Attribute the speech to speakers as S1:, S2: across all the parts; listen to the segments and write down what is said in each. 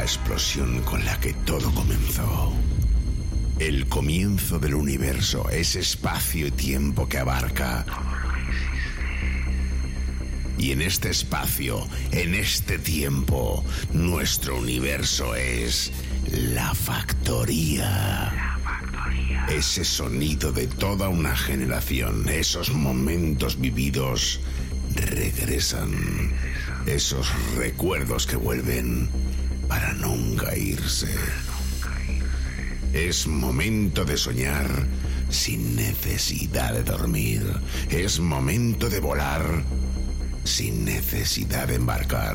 S1: la explosión con la que todo comenzó. El comienzo del universo, ese espacio y tiempo que abarca. Y en este espacio, en este tiempo, nuestro universo es la factoría. Ese sonido de toda una generación, esos momentos vividos regresan. Esos recuerdos que vuelven para nunca irse. Es momento de soñar sin necesidad de dormir. Es momento de volar sin necesidad de embarcar.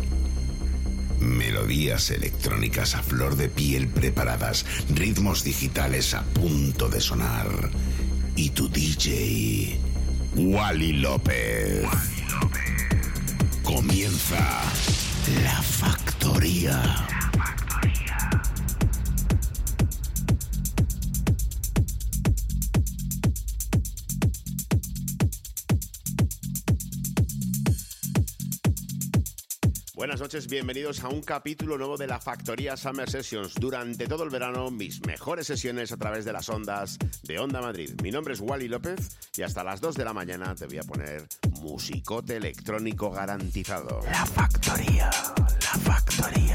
S1: Melodías electrónicas a flor de piel preparadas, ritmos digitales a punto de sonar. Y tu DJ, Wally López. Comienza La Factoría.
S2: Buenas noches, bienvenidos a un capítulo nuevo de La Factoría Summer Sessions. Durante todo el verano, mis mejores sesiones a través de las ondas de Onda Madrid. Mi nombre es Wally López y hasta las 2 de la mañana te voy a poner musicote electrónico garantizado.
S1: La Factoría, La Factoría.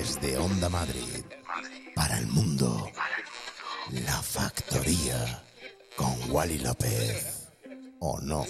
S1: Desde Onda Madrid, para el mundo, La Factoría, con Wally López, ¿o no?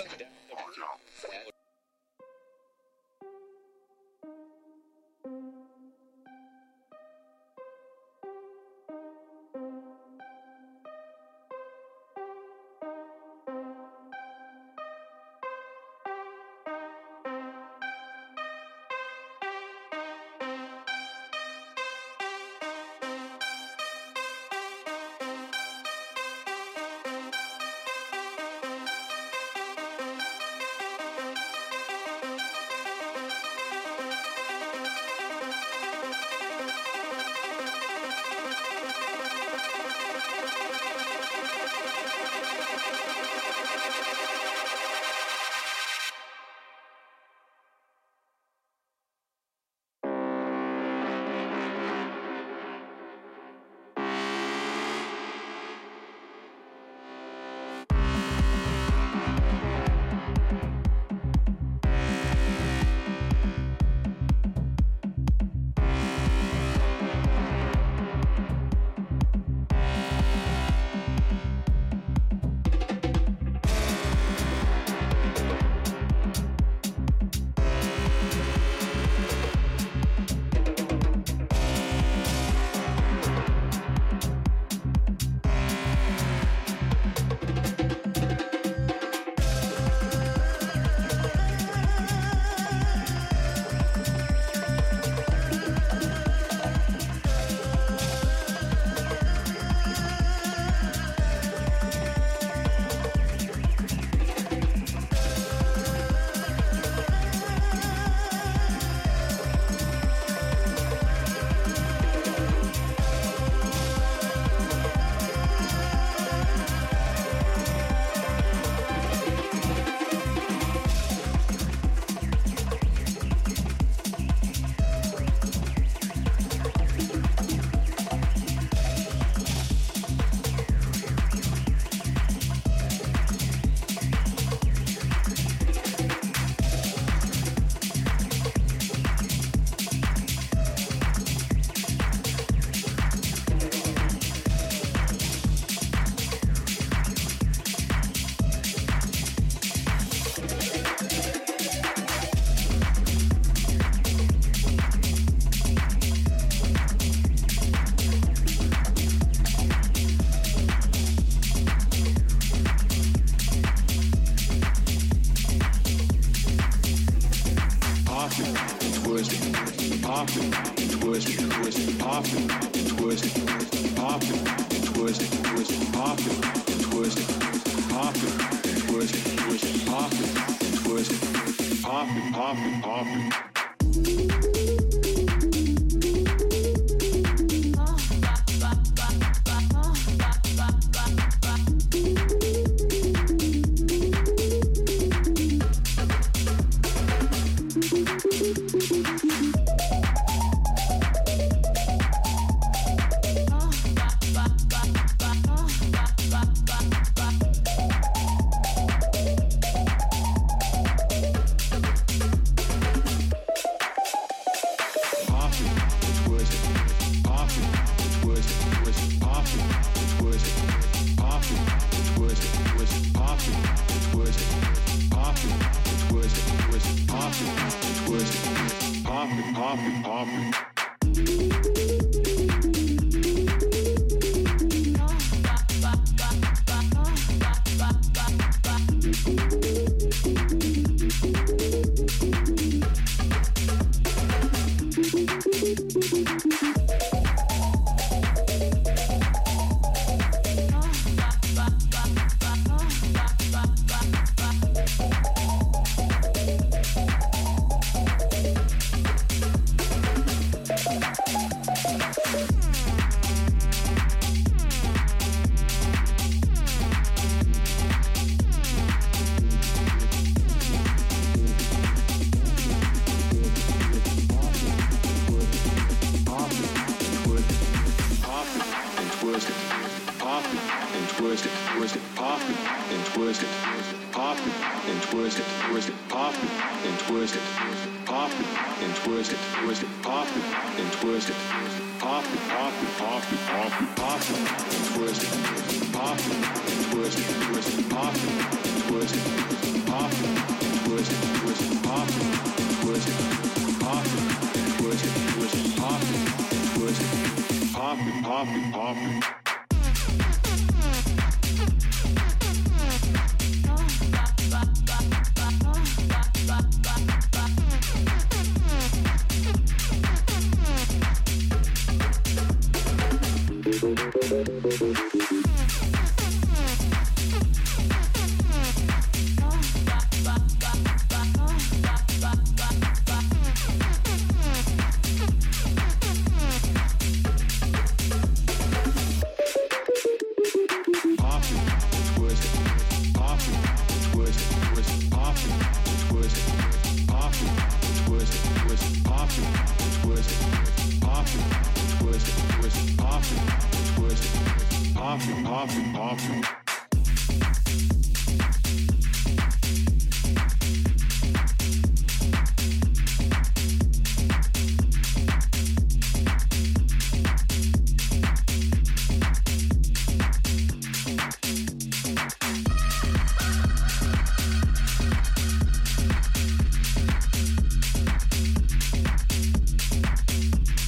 S3: twist it, pop it and twist it, pop it and twist it, pop it and twist it, pop it and twist it, pop it and twist it, pop it, pop it, pop it, pop it, pop it and twist it, pop it and twist it, pop it and twist it, pop it and twist it, pop it and twist it, pop it and twist it, pop it and twist it, pop it, pop it, pop it.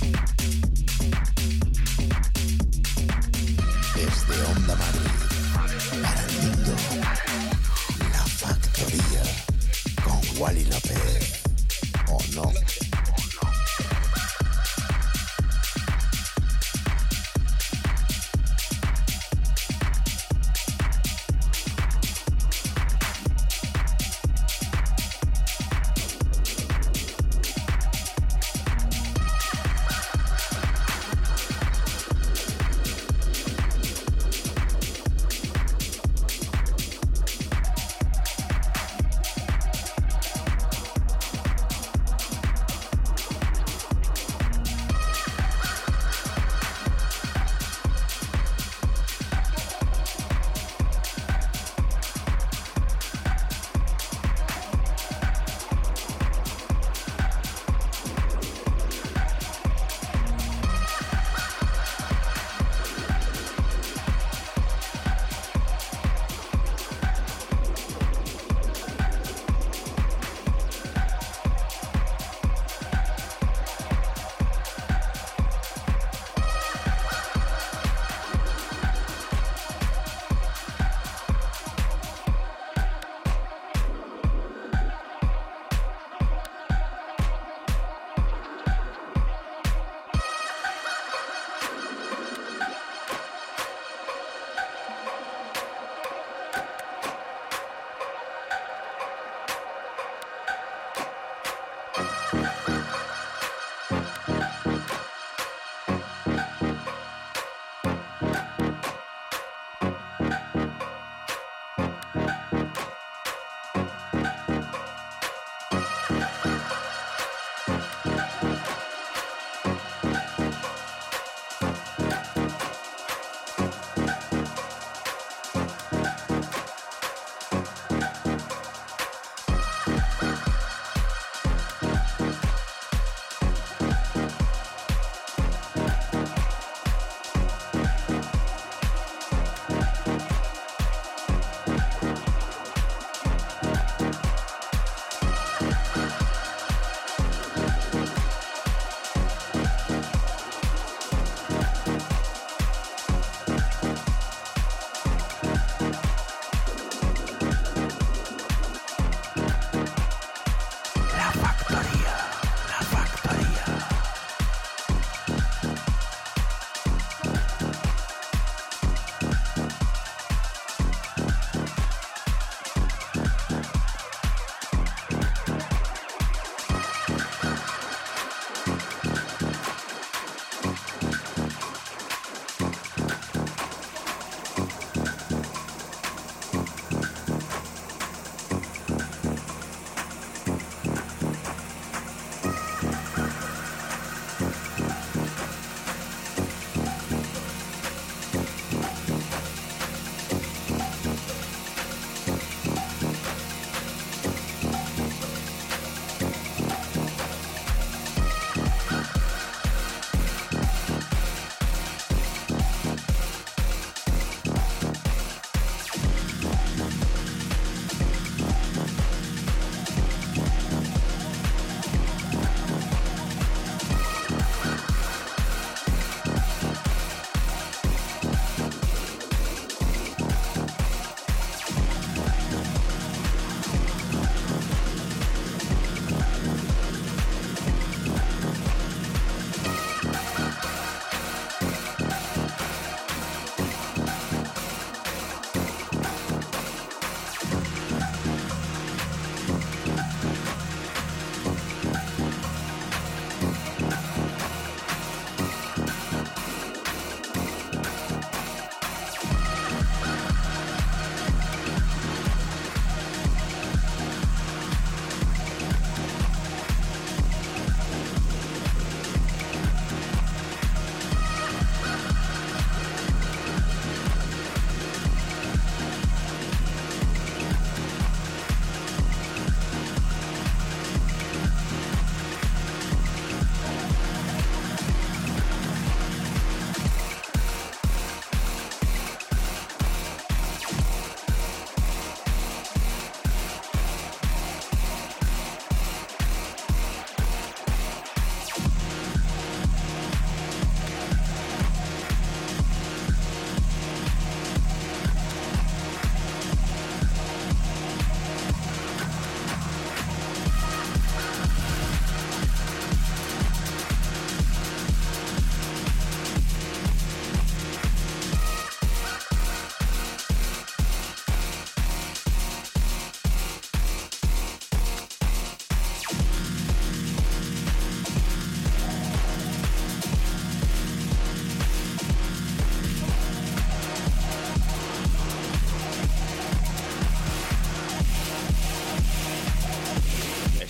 S1: Desde Onda Madrid,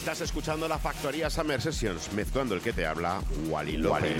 S2: Estás escuchando la Factoría Summer Sessions, mezclando el que te habla, Wally López.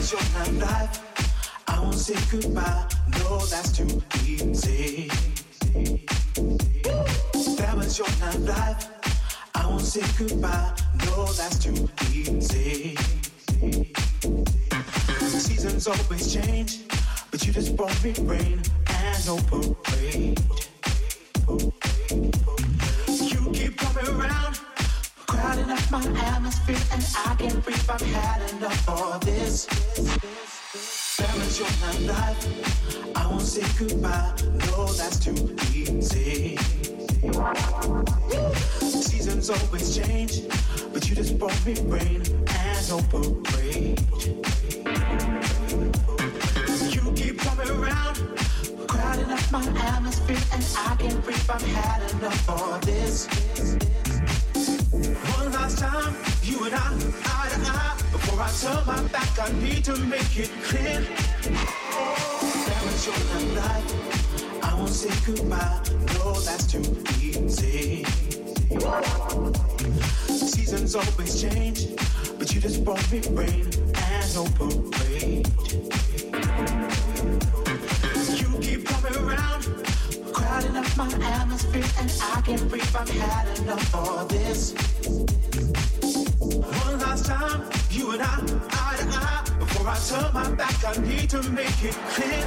S4: Balance your life. I won't say goodbye. No, that's too easy. Balance your life. I won't say goodbye. No, that's too easy. Seasons always change, but you just brought me rain and no parade. You keep coming around, crowding up my atmosphere, and I can't breathe. I've had enough of this. Balance your life. I won't say goodbye. No, that's too easy. Seasons always change, but you just brought me rain and no parade. You keep coming around, crowding up my atmosphere, and I can't breathe. I've had enough of this. One last time, you and I, eye to eye. Before I turn my back, I need to make it clear. Balance your life. I won't say goodbye. No, that's too easy. Seasons always change, but you just brought me rain and no parade. You keep coming around, crowding up my atmosphere, and I can't breathe. I've had enough of this. One last time, you and I, eye to eye. Before I turn my back, I need to make it clear.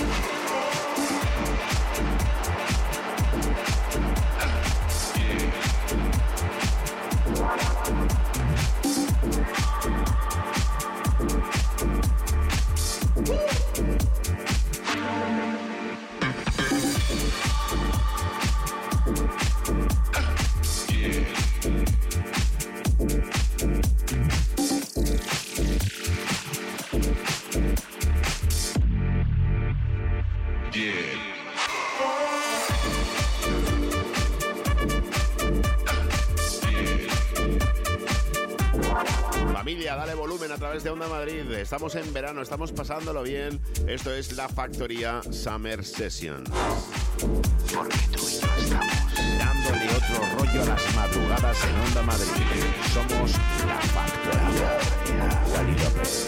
S2: Dale volumen a través de Onda Madrid. Estamos en verano, estamos pasándolo bien. Esto es La Factoría Summer Sessions.
S1: Porque tú y yo estamos
S2: dándole otro rollo a las madrugadas en Onda Madrid. Somos La Factoría. Wally López.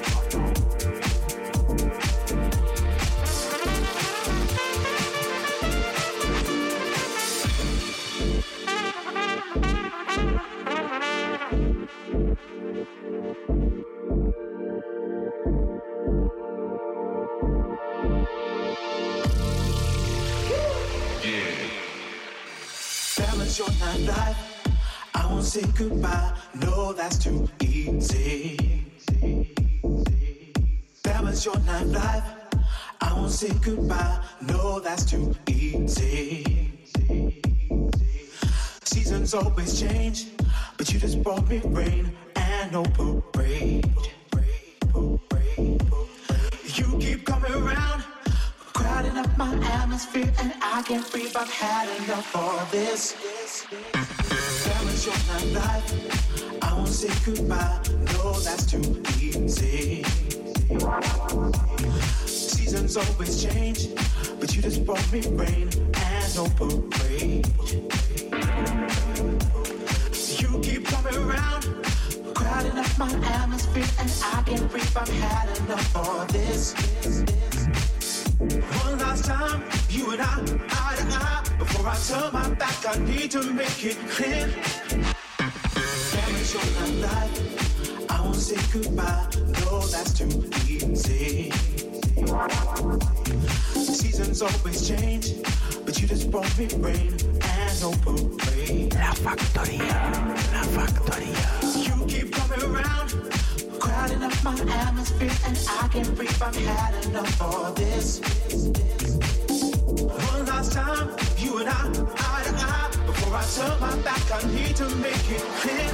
S4: Balance your life. I won't say goodbye. No, that's too easy. Balance your life. I won't say goodbye. No, that's too easy. Seasons always change, but you just brought me rain and no parade. You keep coming around, crowding up my atmosphere, and I can't breathe. I've had enough of this. Balance your life. I won't say goodbye. No, that's too easy. Seasons always change, but you just brought me rain and no parade. You keep coming around, crowding up my atmosphere, and I can't breathe. I've had enough of this. One last time, you and I, eye to eye. Before I turn my back, I need to make it clear. Balance your life. I won't say goodbye. No, that's too easy. Seasons always change, but you just brought me rain and no parade.
S1: La Factoría, La Factoría.
S4: You keep coming around, crowding up my atmosphere, and I can't breathe. I've had enough of this. One last time, you and I, eye to eye. Before I turn my back, I need to make it clear.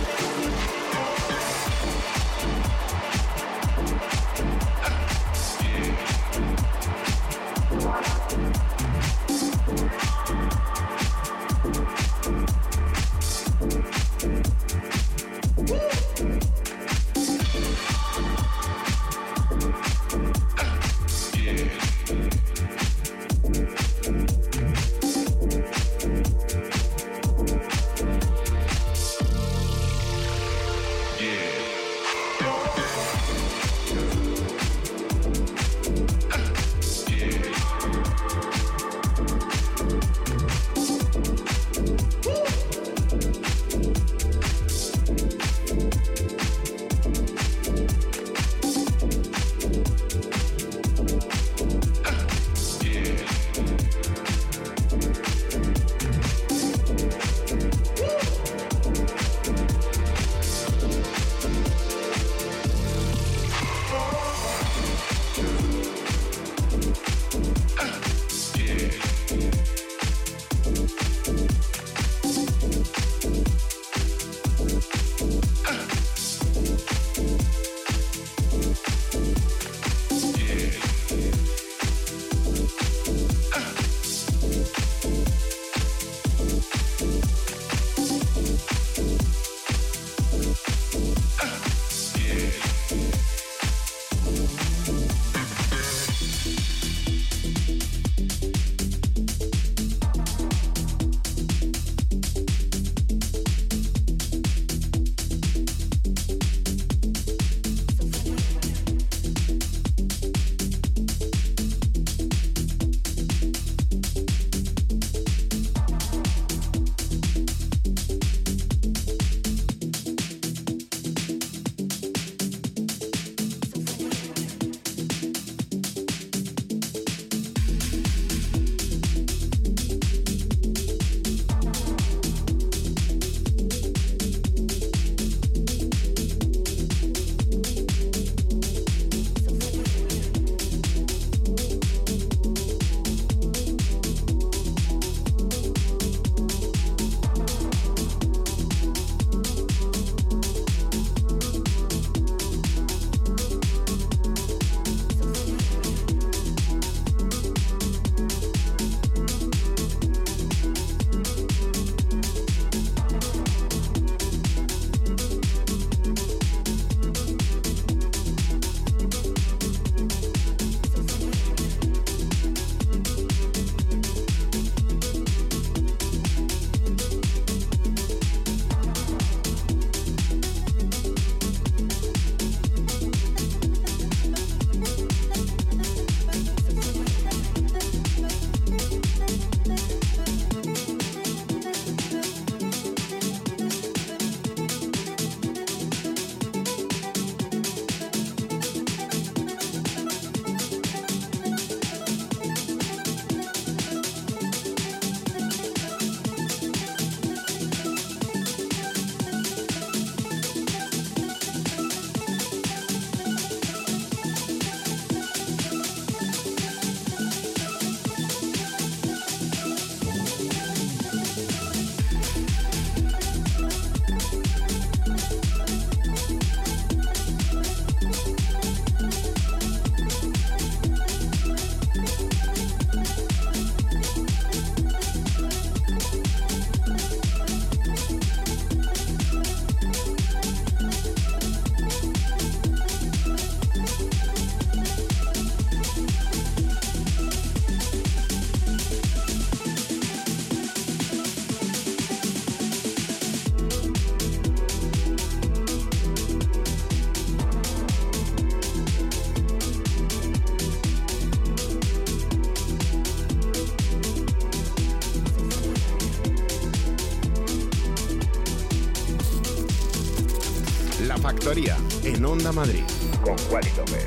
S2: Factoría en Onda Madrid con Wally López.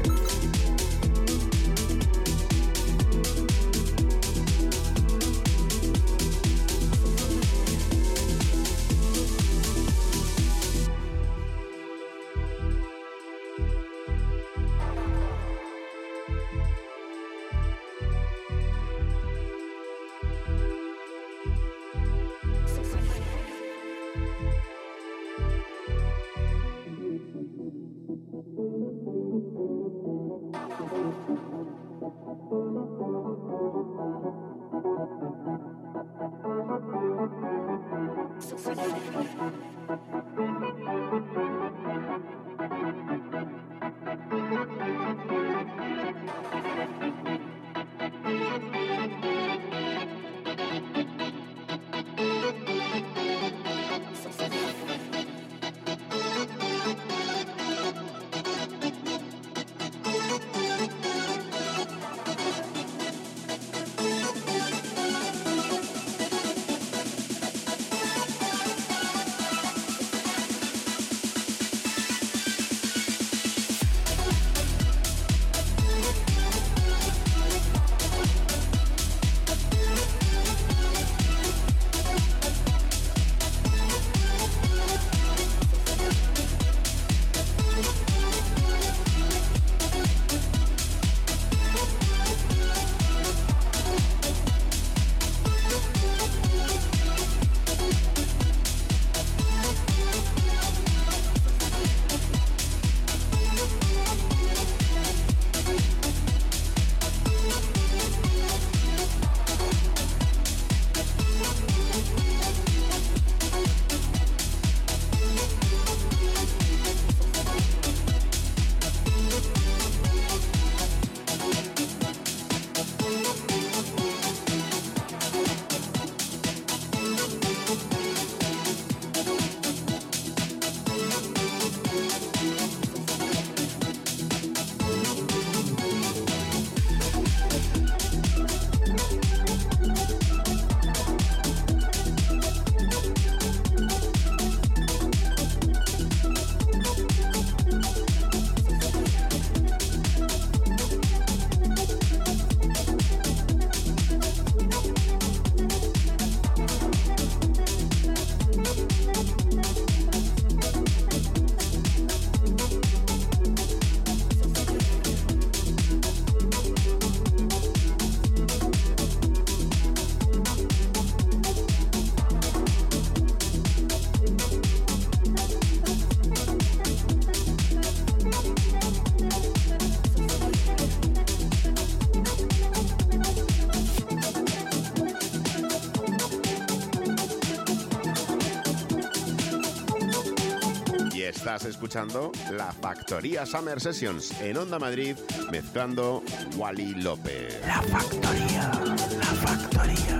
S2: Estás escuchando La Factoría Summer Sessions en Onda Madrid, mezclando Wally López.
S4: La Factoría, La Factoría.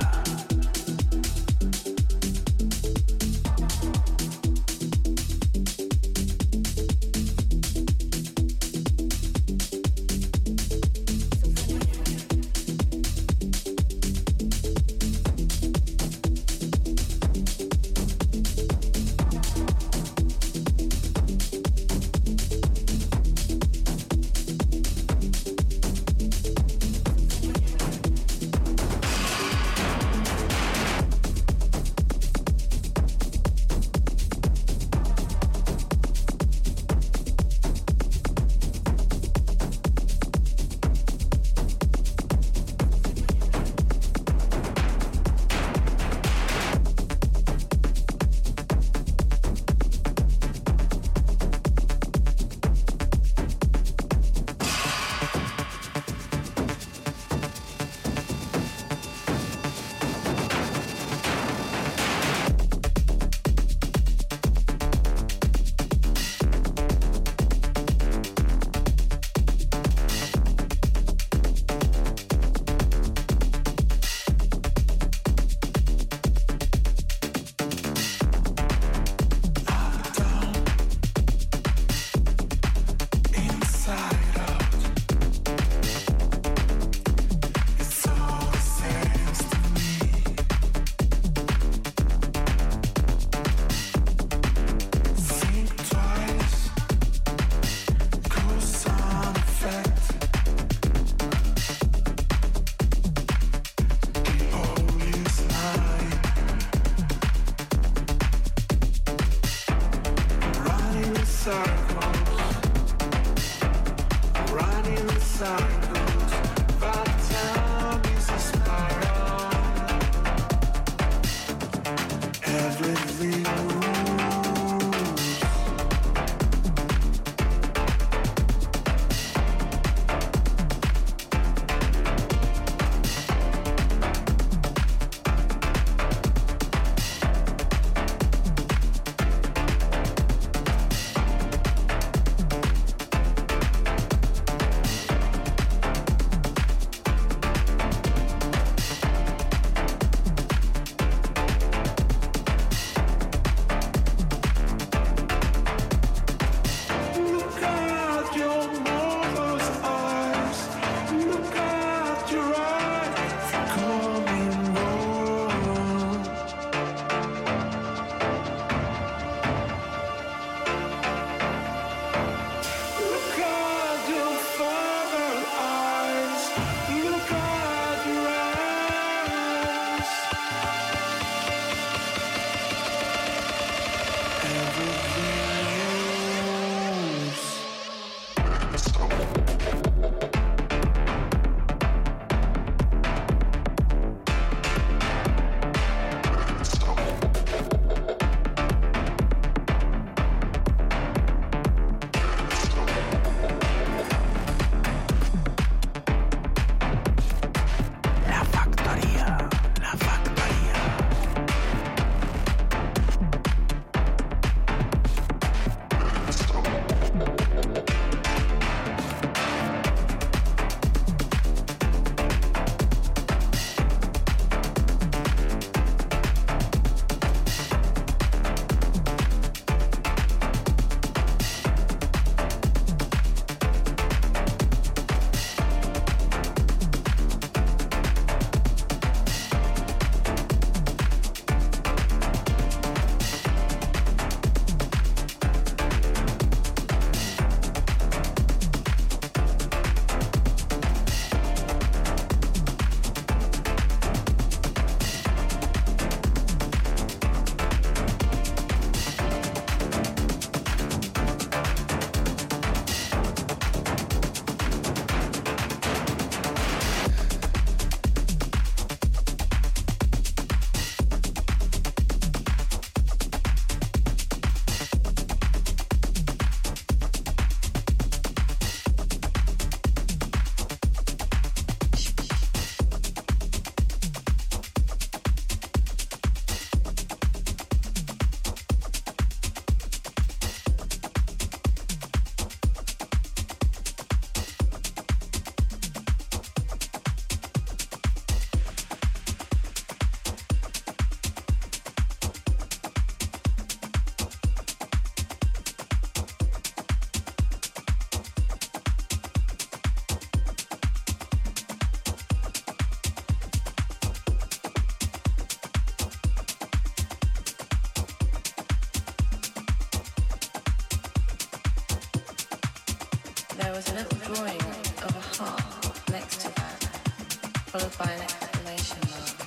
S5: was a little drawing of a heart next to that, followed by an exclamation mark.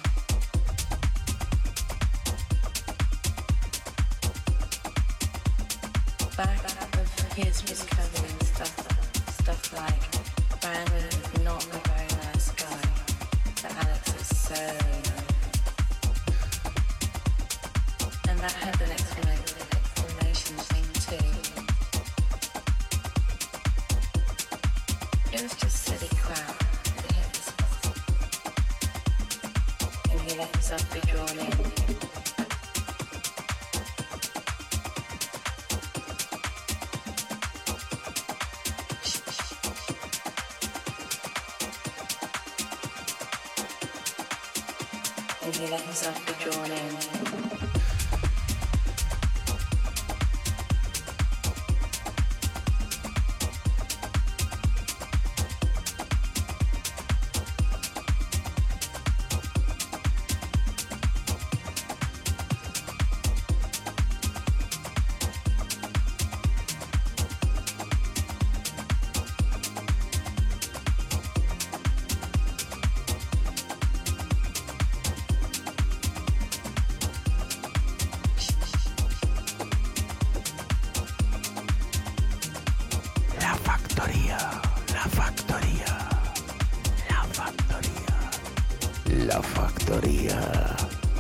S5: Back of his was covering stuff like Brandon is not a very nice guy, that Alex is so nice. And that had an explanation thing too. It was just silly crap that hit the spot. And he let himself be drawn in. And he let himself be drawn in.
S1: La Factoría.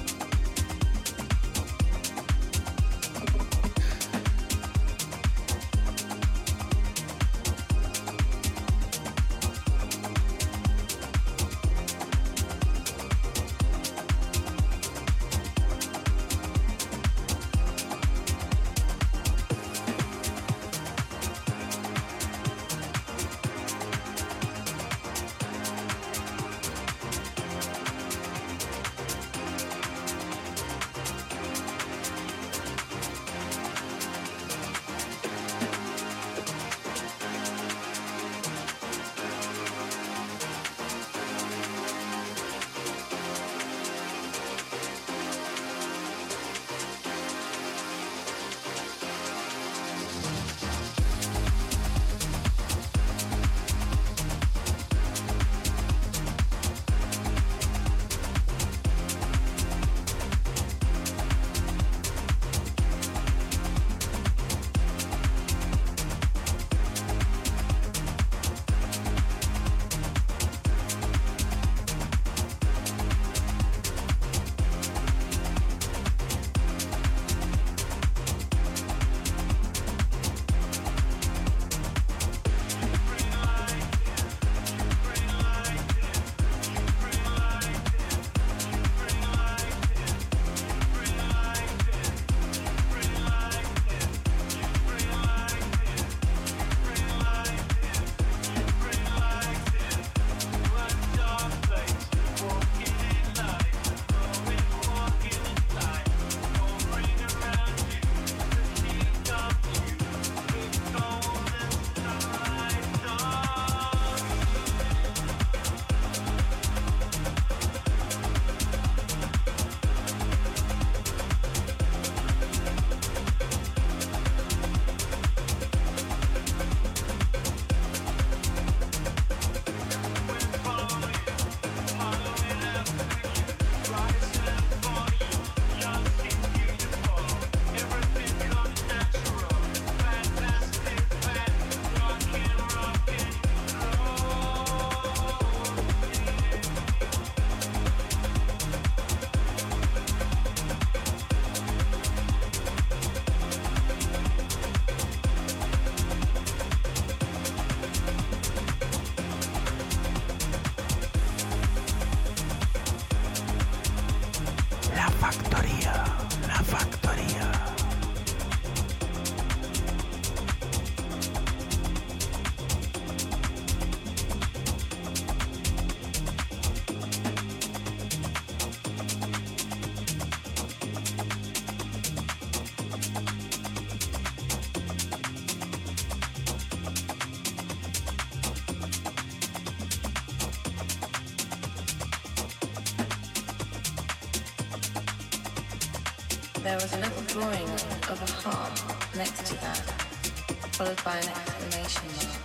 S5: There was a little drawing of a heart next to that, followed by an exclamation mark.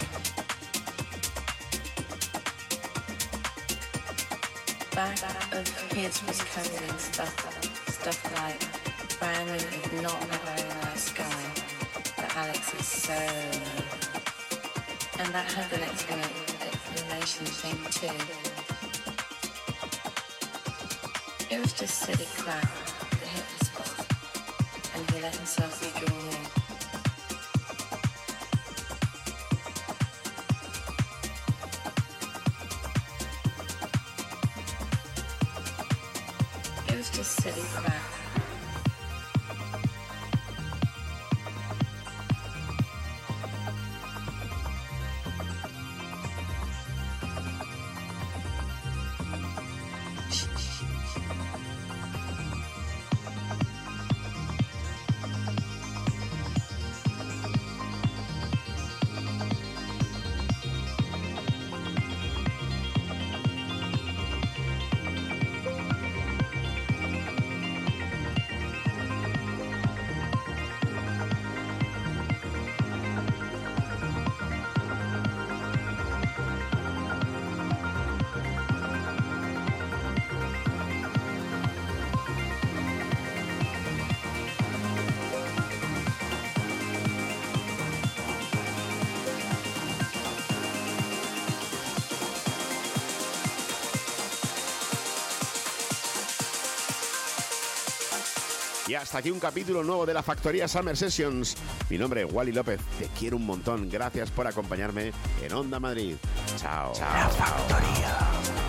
S5: Back of his was covered in stuff like brand new, not a very nice guy, that Alex is so new. And that had an exclamation thing too. It was just silly crap that hit the spot, and he let himself be drawn in. It was just silly crap.
S2: Y hasta aquí un capítulo nuevo de la Factoría Summer Sessions. Mi nombre es Wally López. Te quiero un montón. Gracias por acompañarme en Onda Madrid. Chao.
S6: La Factoría.